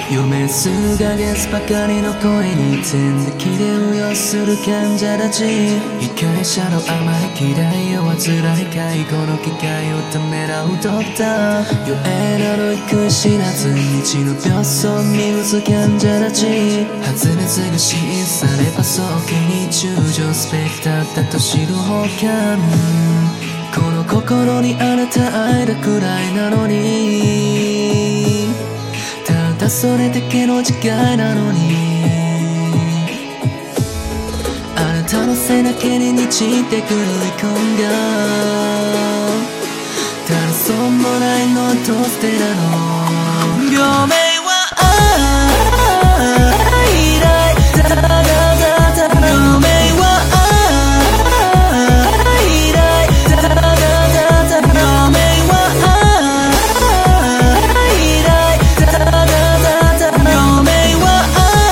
夢すがげすばかりの声に全力で応用する患者たち。被害者の甘い嫌いを患い介護の機会をためらうドクター。弱えなど育児知らず日の病巣に打つ患者たち。発熱が死因されば早期に中上スペクターだと知る方か。この心にあなた愛だくらいなのに、ただそれだけの違いなのに、あなたの背中に満ちてくる遺恨がただそんもないのはどうしてなの。病名は愛だいだだだだ。病名は愛だいだだだだ。病名は愛だいだだだだ。病名は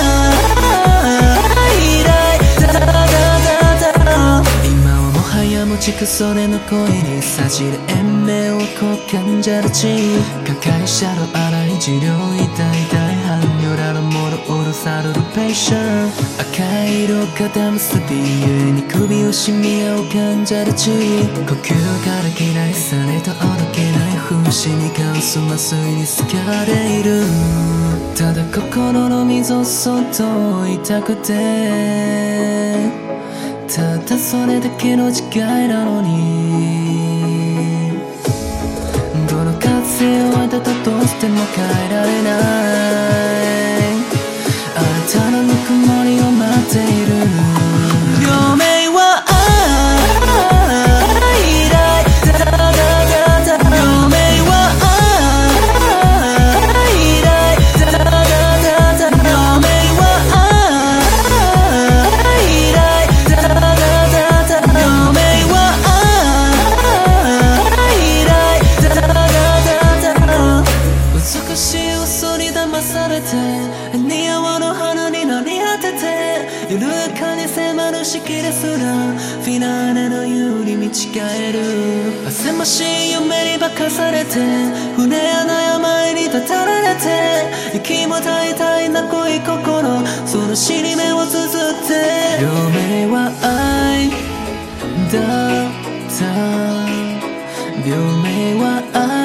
愛だいだだだだ。今はもはや持ちくそれの声にさじれ延命をこう患者たち。加害者の荒い治療痛い大半よらのものおろされるペーション。赤い色がダムスビーに首をしみ合う患者たち。呼吸から期待されたおどけない風刺に顔す麻酔に好かれる。ただ心の溝をそっと追いたくて、ただそれだけの違いなのに、どの風を当てたとしても変えられない、あなたのぬくもりを待っている。病名は愛だいだだだだ。病名は愛だいだだだだ。病名は愛だいだだだだ。病名は愛だいだだだだ。美しい嘘に騙されて似合わぬ花になり果てて、緩やかに迫るしきですらフィナーレのように見違える。汗ましい夢に化かされて船やな病に立たられて、息も絶え絶えな恋心その死に目をつづって。病名は愛だった。病名は愛